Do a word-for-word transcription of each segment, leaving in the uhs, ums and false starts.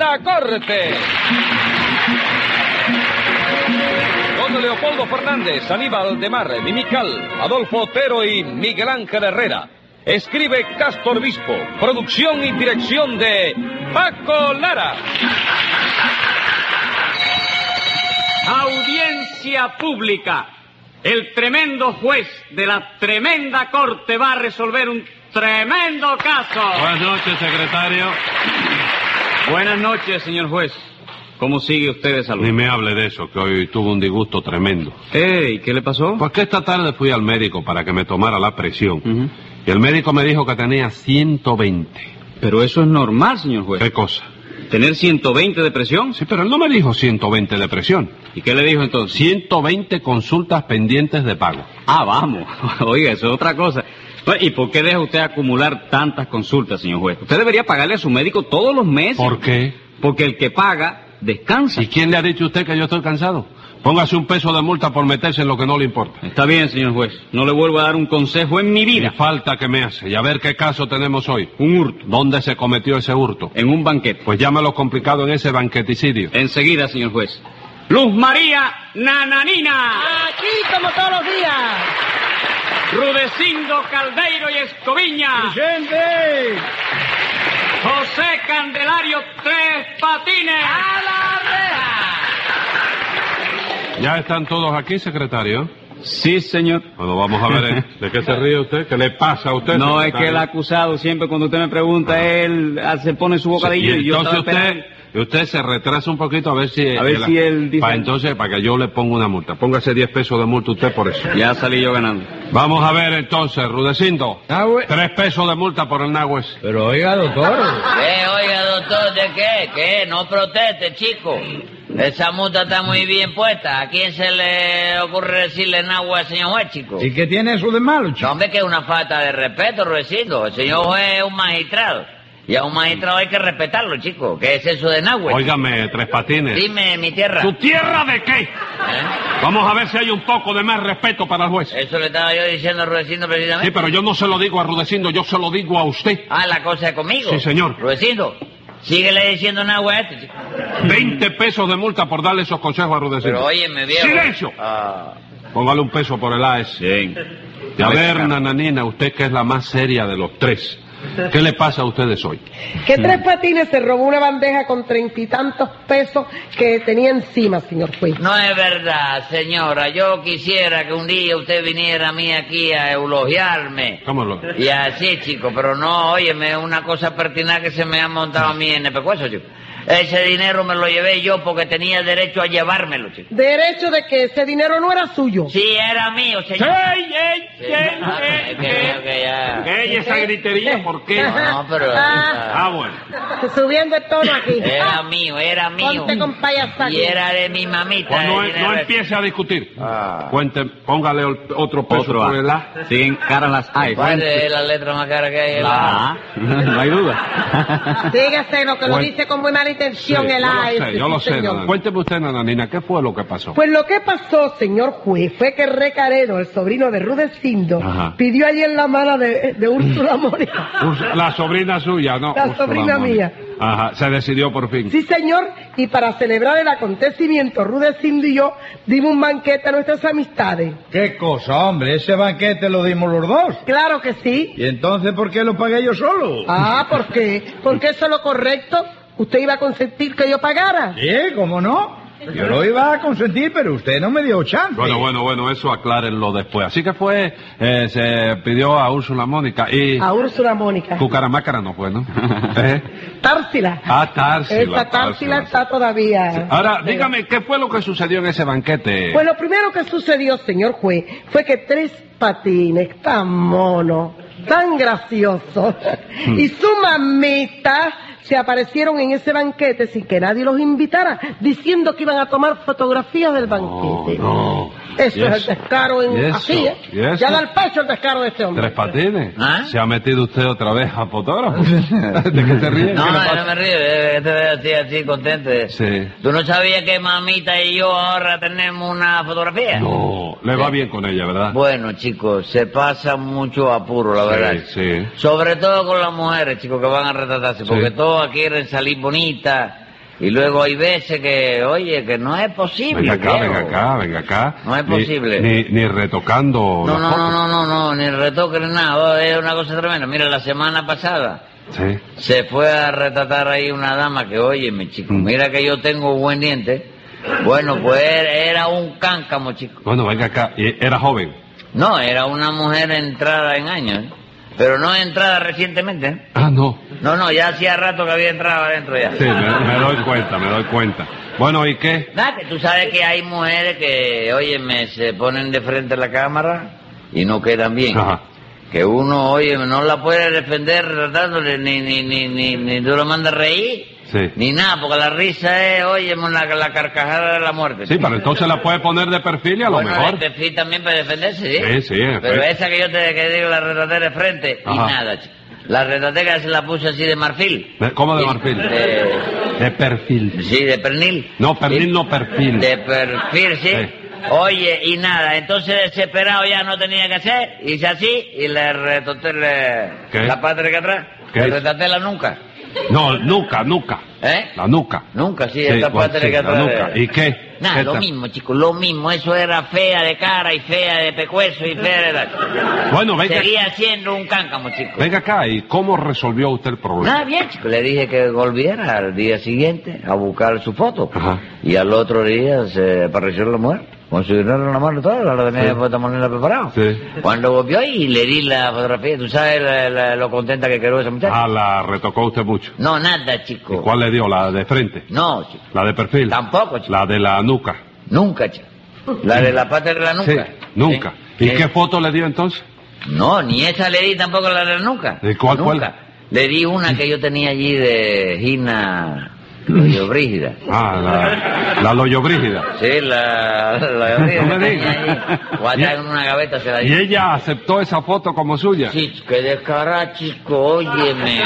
Tremenda Corte. Con Leopoldo Fernández, Aníbal de Mar, Mimical, Adolfo Otero y Miguel Ángel Herrera. Escribe Castor Bispo. Producción y dirección de Paco Lara. Audiencia pública. El tremendo juez de la tremenda corte va a resolver un tremendo caso. Buenas noches, secretario. Buenas noches, señor juez. ¿Cómo sigue usted de salud? Ni me hable de eso, que hoy tuvo un disgusto tremendo. Ey, ¿qué le pasó? Pues que esta tarde fui al médico para que me tomara la presión. Uh-huh. Y el médico me dijo que tenía ciento veinte. Pero eso es normal, señor juez. ¿Qué cosa? ¿Tener ciento veinte de presión? Sí, pero él no me dijo ciento veinte de presión. ¿Y qué le dijo entonces? ciento veinte consultas pendientes de pago. Ah, vamos. Oiga, eso es otra cosa. ¿Y por qué deja usted acumular tantas consultas, señor juez? Usted debería pagarle a su médico todos los meses. ¿Por qué? Porque el que paga descansa. ¿Y quién le ha dicho a usted que yo estoy cansado? Póngase un peso de multa por meterse en lo que no le importa. Está bien, señor juez. No le vuelvo a dar un consejo en mi vida. Y falta que me hace. Y a ver qué caso tenemos hoy. Un hurto. ¿Dónde se cometió ese hurto? En un banquete. Pues llámalo complicado en ese banqueticidio. Enseguida, señor juez. Luz María Nananina. Aquí como todos los días. Rudecindo Caldeiro y Escoviña. ¡Presente! José Candelario Tres Patines. ¡A la reja! ¿Ya están todos aquí, secretario? Sí, señor. Bueno, vamos a ver, ¿eh? ¿De qué se ríe usted? ¿Qué le pasa a usted, No, secretario? es que el acusado, siempre cuando usted me pregunta, Ajá. él se pone su bocadillo Sí, y, yo entonces estaba usted, esperando. usted se retrasa un poquito a ver si... A ver si él dice- Para entonces, para que yo le ponga una multa. Póngase diez pesos de multa usted por eso. Ya salí yo ganando. Vamos a ver entonces, Rudecindo. Ah, güey. Tres pesos de multa por el nagües. Pero oiga, doctor. ¿Qué, oiga, doctor, de qué? ¿Qué? No proteste, chico. Esa multa está muy bien puesta. ¿A quién se le ocurre decirle nagua al señor juez, chico? ¿Y qué tiene eso de malo, No, chico? hombre, que es una falta de respeto, Ruecito. El señor juez es un magistrado. Y a un magistrado hay que respetarlo, chico. ¿Qué es eso de nagua? Óigame, Tres Patines. Dime, mi tierra. ¿Tu tierra de qué? ¿Eh? Vamos a ver si hay un poco de más respeto para el juez. Eso le estaba yo diciendo a Ruecito precisamente. Sí, pero yo no se lo digo a Rudecindo, yo se lo digo a usted. Ah, la cosa es conmigo. Sí, señor. Ruecito, síguele diciendo nagua a este, chico. Veinte pesos de multa por darle esos consejos a Rudecindo. Pero óyeme, viejo. ¡Silencio! Ah. Póngale un peso por el A S. Bien. Y a ver, Nananina, usted que es la más seria de los tres, ¿qué le pasa a ustedes hoy? Que Tres Patines se robó una bandeja con treinta y tantos pesos que tenía encima, señor juez. No es verdad, señora. Yo quisiera que un día usted viniera a mí aquí a elogiarme. ¿Cómo lo...? Y así, chico, pero no, óyeme, una cosa pertinaz que se me ha montado a mí en el pescuezo, chico. Ese dinero me lo llevé yo porque tenía derecho a llevármelo, chico. Derecho de que ese dinero no era suyo. Sí, era mío, señor. ¡Ey, ey, Sí, ey, ah, ey, es que veo que ya... ey! ¿Esa gritería por qué? No, pero... Ah, bueno. Subiendo el tono aquí. Era mío, era mío. Ponte con payasada. Y era de mi mamita. Pues no, el dinero no ese. empiece a discutir. Ah. Cuente, póngale ol- otro peso Otro por A. el A. Siguen caras las A. ¿Cuál es la letra más cara que hay en La la A. No hay duda. Dígase lo que lo Bueno. dice con muy mala intención Sí, el yo A. lo sé, ese, yo lo sí, sé, señor. Nananina. Cuénteme usted, Nananina, ¿qué fue lo que pasó? Pues lo que pasó, señor juez, fue que Recaredo, el sobrino de Rudecindo, Ajá. pidió allí en la mano de, de Úrsula Mónica. Urs- La sobrina suya, ¿no? La Úrsula sobrina Mónica. mía. Ajá, se decidió por fin. Sí, señor, y para celebrar el acontecimiento, Rudecindo y yo dimos un banquete a nuestras amistades. ¿Qué cosa, hombre? Ese banquete lo dimos los dos. Claro que sí. ¿Y entonces por qué lo pagué yo solo? Ah, ¿por qué? Porque eso es lo correcto. ¿Usted iba a consentir que yo pagara? Sí, ¿cómo no? Yo lo iba a consentir, pero usted no me dio chance. Bueno, bueno, bueno, eso aclárenlo después. Así que fue, eh, se pidió a Úrsula Mónica y... A Úrsula Mónica. Cucaramácara no fue, ¿no? ¿Eh? Társila. Ah, Társila. Esa Társila está todavía. Ahora, dígame, ¿qué fue lo que sucedió en ese banquete? Pues lo primero que sucedió, señor juez, fue que Tres Patines, tan mono, tan gracioso, y su mamita se aparecieron en ese banquete sin que nadie los invitara, diciendo que iban a tomar fotografías del banquete. No, Eso ¿Y es eso? el descaro en ¿Y eso? así, ¿eh? ¿Y eso? Ya da el pecho el descaro de este hombre. Tres Patines. ¿Ah? ¿Se ha metido usted otra vez a fotógrafo? ¿De qué se ríe? No, ¿Qué le no, pasa? no me río, eh, que te veo así, así contento. Sí. ¿Tú no sabías que mamita y yo ahora tenemos una fotografía? No, le va bien con ella, ¿verdad? Bueno, chicos, se pasa mucho apuro, la verdad. Sí, sí. Sobre todo con las mujeres, chicos, que van a retratarse, porque Sí. todas quieren salir bonitas, Y luego hay veces que, oye, que no es posible. Venga acá, viejo. venga acá, venga acá. No es Ni- posible. Ni, ni retocando No, las no, fotos. no, no, no, no, ni retoque ni nada. Oh, es una cosa tremenda. Mira, la semana pasada Sí. se fue a retratar ahí una dama que, oye, mi chico, Mm. mira que yo tengo buen diente. Bueno, pues era, era un cáncamo, chico. Bueno, venga acá. ¿Y era joven? No, era una mujer entrada en años, ¿eh? Pero no entrada recientemente, ¿eh? Ah, no. No, no, ya hacía rato que había entrado adentro ya. Sí, me, me doy cuenta, me doy cuenta. Bueno, ¿y qué? Nada, que tú sabes que hay mujeres que, oye, me se ponen de frente a la cámara y no quedan bien. Ajá. Que uno, oye, no la puede defender tratándole, ni, ni, ni, ni, ni tú lo mandas reír, Sí. ni nada, porque la risa es, oye, la, la carcajada de la muerte. Sí, pero entonces la puede poner de perfil y a lo bueno, mejor. el perfil también para defenderse, ¿sí? Sí, sí, en Pero efecto. esa que yo te que digo, la retratera de frente, y Ajá. nada, chico. La retratera se la puse así de marfil. ¿De- ¿Cómo de Y- marfil? De, De perfil. sí, de pernil. No, pernil Y- no, perfil. De perfil, sí. Sí. Oye, y nada, entonces desesperado ya no tenía que hacer, hice así y le retoté le- ¿Qué? la parte de que atrás. ¿Qué Le hizo? retraté la nuca. No, nuca, nuca. ¿Eh? La nuca. Nunca, sí, Sí, esta bueno, parte de sí, que la atrás. nuca. ¿Y qué? Nada, ¿Qué lo tal? mismo, chicos, lo mismo. Eso era fea de cara y fea de pecueso y fea de la... Bueno, venga, Seguía siendo un cáncamo, chicos. venga acá. ¿Y cómo resolvió usted el problema? Nada, bien, chico. Le dije que volviera al día siguiente a buscar su foto. Ajá. Y al otro día se apareció la mujer. Con su dinero en la mano y todo, la tenía de puesta moneda preparado. Sí. Cuando volvió y le di la fotografía, ¿tú sabes la- la- lo contenta que quedó esa muchacha? Ah, la retocó usted mucho. No, nada, ¿Y chico. cuál le dio? ¿La de frente? No, chico. ¿La de perfil? Tampoco, chico. La de la nuca. Nunca, chico. La de la parte de la nuca. Sí, nunca. Sí. ¿Y Sí. qué foto le dio entonces? No, ni esa le di tampoco la de la nuca. ¿Y cuál fue Nunca. Le di una que yo tenía allí de Gina Loyo Brígida. Ah, la, la Loyo Brígida. Sí, la, la Brígida. No me que diga. tenía allí. Guardada en una gaveta se la ¿Y di. ella aceptó esa foto como suya? Sí, que descarada, chico, óyeme.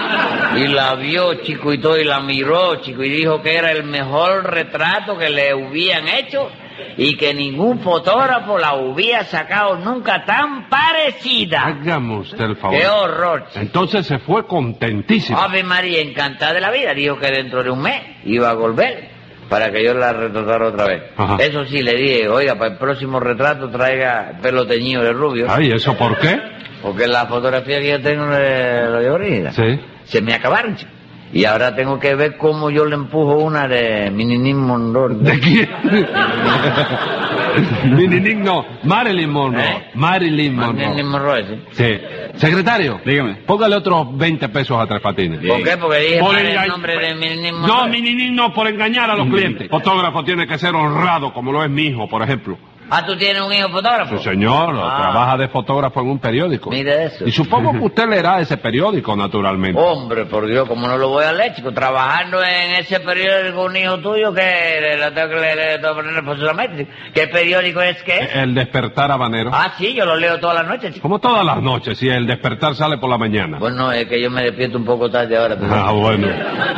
Y la vio, chico, y todo, y la miró, chico, y dijo que era el mejor retrato que le hubieran hecho y que ningún fotógrafo la hubiera sacado nunca tan parecida. Hágame usted el favor. ¡Qué horror, chico! Entonces se fue contentísima. Ave María, encantada de la vida, dijo que dentro de un mes iba a volver para que yo la retratara otra vez. Ajá. Eso sí, le dije, oiga, para el próximo retrato traiga pelo teñido de rubio, Ay, ¿eso por qué? porque la fotografía que yo tengo de lo de Brígida Sí. se me acabaron, chico. Y ahora tengo que ver cómo yo le empujo una de Mininín Monroe. ¿De quién? Mininín no, Marilyn Monroe. ¿Eh? Marilyn Mininín Monroe. Monroe, sí. Sí. Secretario, Dígame. póngale otros veinte pesos a Tres Patines. ¿Por qué? Porque dije Por mal el enga- nombre de Mininín Monroe. No, Mininín no, por engañar a los clientes. Fotógrafo tiene que ser honrado, como lo es mi hijo, por ejemplo. Ah, ¿tú tienes un hijo fotógrafo? Sí, señor, Ah. trabaja de fotógrafo en un periódico. Mire eso. Y supongo que usted leerá ese periódico, naturalmente. Hombre, por Dios, ¿cómo no lo voy a leer, chico? Trabajando en ese periódico un hijo tuyo que lo tengo que leer de manera forzosamente. ¿Qué periódico es que es? El despertar habanero. Ah, sí, yo lo leo todas las noches, chico. Como todas las noches, si el despertar sale por la mañana. Bueno, es que yo me despierto un poco tarde ahora. ¿tú sabes? Ah, bueno.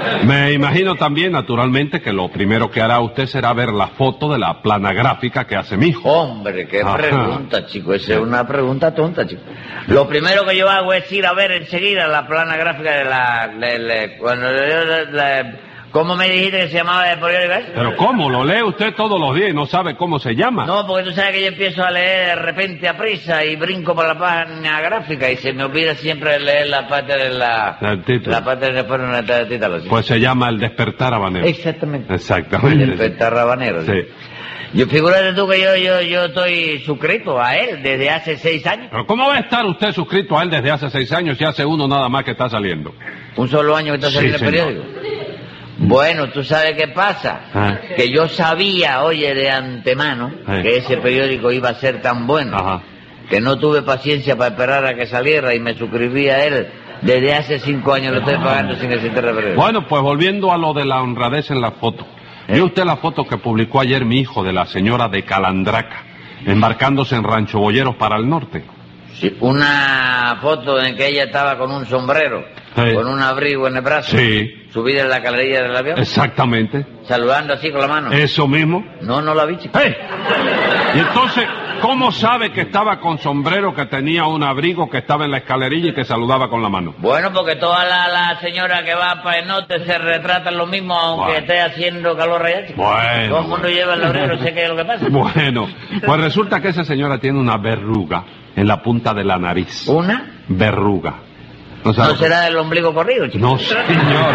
Me imagino también, naturalmente, que lo primero que hará usted será ver la foto de la plana gráfica que hace mi hijo. Hombre, qué Ajá. pregunta, chico. Esa es una pregunta tonta, chico. Lo primero que yo hago es ir a ver enseguida la plana gráfica de la... de- de- cuando yo... de- de- ¿Cómo me dijiste que se llamaba el periódico ese? Pero ¿cómo? Lo lee usted todos los días y no sabe cómo se llama. No, porque tú sabes que yo empiezo a leer de repente a prisa y brinco por la página gráfica y se me olvida siempre leer la parte de la... El título. La parte de después de el título. ¿sí? Pues se llama el despertar habanero. Exactamente. Exactamente. El despertar rabanero. Sí. Yo figúrate tú que yo, yo, yo estoy suscrito a él desde hace seis años. Pero ¿cómo va a estar usted suscrito a él desde hace seis años si hace uno nada más que está saliendo? Un solo año que está Sí, saliendo el señor. periódico. Bueno, ¿tú sabes qué pasa? Ah. Que yo sabía, oye, de antemano, Sí. que ese periódico iba a ser tan bueno, Ajá. que no tuve paciencia para esperar a que saliera y me suscribí a él. Desde hace cinco años lo estoy pagando sin existir el periódico. Bueno, pues volviendo a lo de la honradez en la foto. ¿Vio usted la foto que publicó ayer mi hijo de la señora de Calandraca, embarcándose en Rancho Boyeros para el norte? Sí, una foto en que ella estaba con un sombrero, Sí. con un abrigo en el brazo, Sí, subida en la calerilla del avión, exactamente. saludando así con la mano. Eso mismo. No, no la vi, chico. ¡Eh! Y entonces, ¿Cómo sabe que estaba con sombrero, que tenía un abrigo, que estaba en la escalerilla y que saludaba con la mano? Bueno, porque todas las la señoras que van para el norte se retratan lo mismo, aunque Bueno. esté haciendo calor allá, chico. Bueno. Todo el mundo lleva el laurero, no sé qué es lo que pasa. Bueno, pues resulta que esa señora tiene una verruga en la punta de la nariz. ¿Una? Verruga. ¿No, ¿No sabe? será del ombligo corrido, chico? No, señor.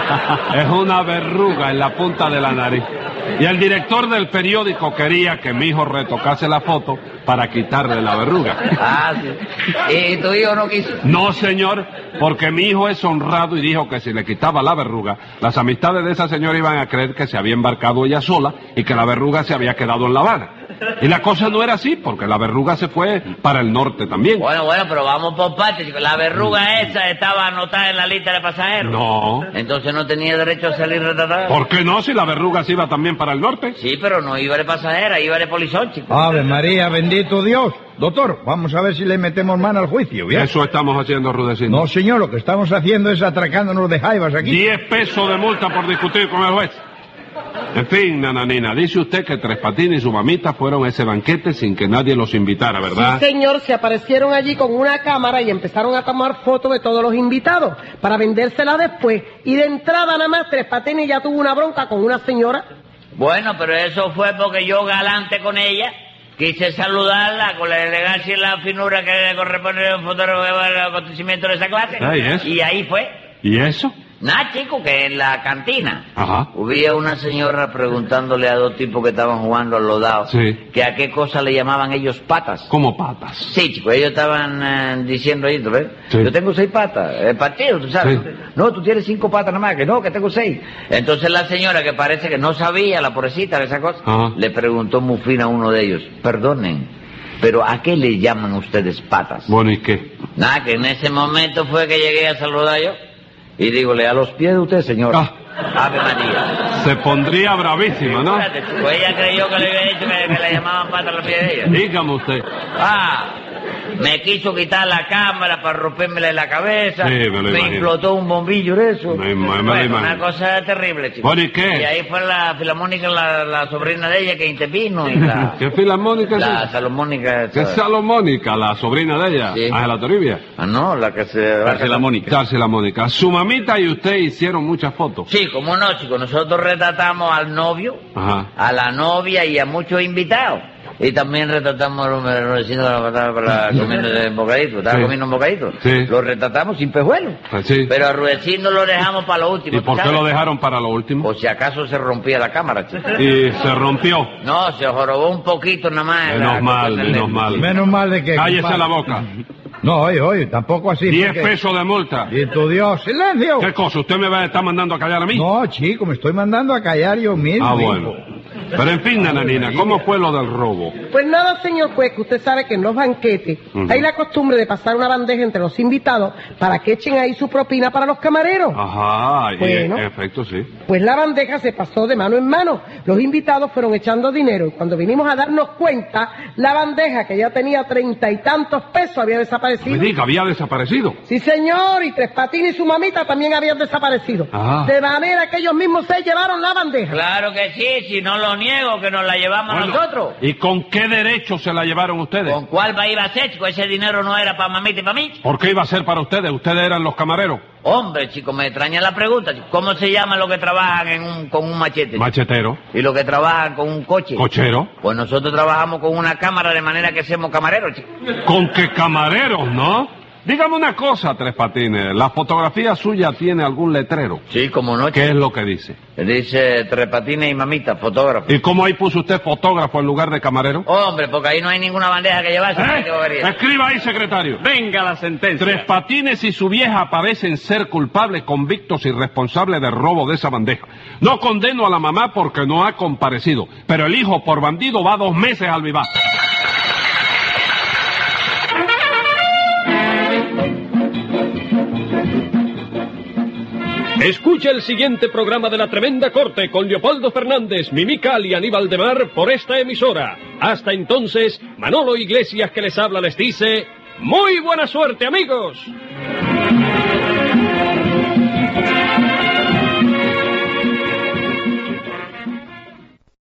Es una verruga en la punta de la nariz. Y el director del periódico quería que mi hijo retocase la foto para quitarle la verruga. Ah, sí. ¿Y tu hijo no quiso? No, señor, porque mi hijo es honrado y dijo que si le quitaba la verruga, las amistades de esa señora iban a creer que se había embarcado ella sola y que la verruga se había quedado en La Habana. Y la cosa no era así, porque la verruga se fue para el norte también. Bueno, bueno, pero vamos por partes, chico. La verruga esa estaba anotada en la lista de pasajeros. No. Entonces no tenía derecho a salir retratada. ¿Por qué no? Si la verruga se iba también para el norte. Sí, pero no iba de pasajera, iba de polizón, chico. Ave María, bendito Dios. Doctor, vamos a ver si le metemos mano al juicio, ¿bien? Eso estamos haciendo, Rudecindo. No, señor, lo que estamos haciendo es atracándonos de jaivas aquí. Diez pesos de multa por discutir con el juez. En fin, nananina, dice usted que Tres Patines y su mamita fueron a ese banquete sin que nadie los invitara, ¿verdad? Sí, señor, se aparecieron allí con una cámara y empezaron a tomar fotos de todos los invitados para vendérsela después. Y de entrada nada más Tres Patines ya tuvo una bronca con una señora. Bueno, pero eso fue porque yo galante con ella, quise saludarla con la elegancia y la finura que le corresponde a un fotógrafo de acontecimiento de esa clase. Ahí es. Y ahí fue. ¿Y eso? Nada, chico, que en la cantina Ajá. había una señora preguntándole a dos tipos que estaban jugando a los dados Sí. que a qué cosa le llamaban ellos patas. Como patas. Sí, chico, ellos estaban eh, diciendo esto, ¿ves? Sí. Yo tengo seis patas, el partido, tú sabes. Sí. No, tú tienes cinco patas nada más, que no, que tengo seis. Entonces la señora, que parece que no sabía, la pobrecita de esa cosa, Ajá. le preguntó muy fina a uno de ellos, perdonen, pero ¿a qué le llaman ustedes patas? Bueno, ¿y qué? Nada, que en ese momento fue que llegué a saludar yo y dígole, a los pies de usted, señor. Ah. Ave María. Se pondría bravísima, ¿no? Espérate, chico, ella creyó que le había dicho que, que le llamaban patas a los pies de ella. Dígame usted. Ah, me quiso quitar la cámara para rompérmela en la cabeza. Sí, me lo imagino. explotó un bombillo de eso. Me- me- me lo Bueno, imagino. una cosa terrible, chico. Bueno, ¿y qué? Y ahí fue la filarmónica, la, la sobrina de ella que intervino y la... ¿Qué filarmónica es la esa? salomónica... ¿Qué es Salomónica, la sobrina de ella? Sí. Ángela Toribia. Ah, no, la que se... García Mónica. Darcy Mónica. Su mamita y usted hicieron muchas fotos. Sí, como no, chico. Nosotros retratamos al novio, Ajá. a la novia y a muchos invitados. Y también retratamos a los vecinos de la patada para comiendo de bocadito. Estaba Sí. comiendo un bocadito. Sí. Lo retratamos sin pejuelo. Pues sí. Pero a Rudecindo lo dejamos para lo último. ¿Y por ¿tú qué sabes? lo dejaron para lo último? Por si acaso se rompía la cámara, chico. Y se rompió. No, se jorobó un poquito nada más. en la Menos mal, cuestión del menos lente. mal. Menos mal de que... Cállese compadre. la boca. No, oye, oye, tampoco así. Diez porque- pesos de multa. Bendito Dios, silencio. ¿Qué cosa? ¿Usted me va a estar mandando a callar a mí? No, chico, me estoy mandando a callar yo mismo. Ah, hijo. bueno. Pero en fin, nananina, ¿cómo fue lo del robo? Pues nada, señor juez, que usted sabe que en los banquetes Ujú. hay la costumbre de pasar una bandeja entre los invitados para que echen ahí su propina para los camareros. Ajá, y Bueno. en efecto, sí. Pues la bandeja se pasó de mano en mano. Los invitados fueron echando dinero y cuando vinimos a darnos cuenta, la bandeja, que ya tenía treinta y tantos pesos, había Me desaparecido. diga, había desaparecido. Sí, señor, y Tres Patines y su mamita también habían desaparecido. Ah. De manera que ellos mismos se llevaron la bandeja. Claro que sí, si no lo niego, que nos la llevamos Bueno, nosotros. ¿y con qué derecho se la llevaron ustedes? ¿Con cuál va iba a ser, chico? Ese dinero no era para mamita y para mí. ¿Por qué iba a ser para ustedes? Ustedes eran los camareros. Hombre, chico, me extraña la pregunta, chico. ¿Cómo se llaman los que trabajan en un, con un machete? chico? Machetero, ¿Y los que trabajan con un coche? cochero. Pues nosotros trabajamos con una cámara de manera que somos camareros, chico. ¿Con qué camareros, no? Dígame una cosa, Tres Patines. ¿La fotografía suya tiene algún letrero? Sí, como no, ¿Qué chico. es lo que dice? Dice Tres Patines y mamita, fotógrafo. ¿Y cómo ahí puso usted fotógrafo en lugar de camarero? Hombre, porque ahí no hay ninguna bandeja que llevarse. ¿Eh? ¿Qué bobería? Escriba ahí, secretario. Venga la sentencia. Tres Patines y su vieja parecen ser culpables, convictos y responsables del robo de esa bandeja. No condeno a la mamá porque no ha comparecido, pero el hijo por bandido va dos meses al vivar. Escucha el siguiente programa de La Tremenda Corte con Leopoldo Fernández, Mimical y Aníbal de Mar por esta emisora. Hasta entonces, Manolo Iglesias que les habla les dice, ¡muy buena suerte, amigos!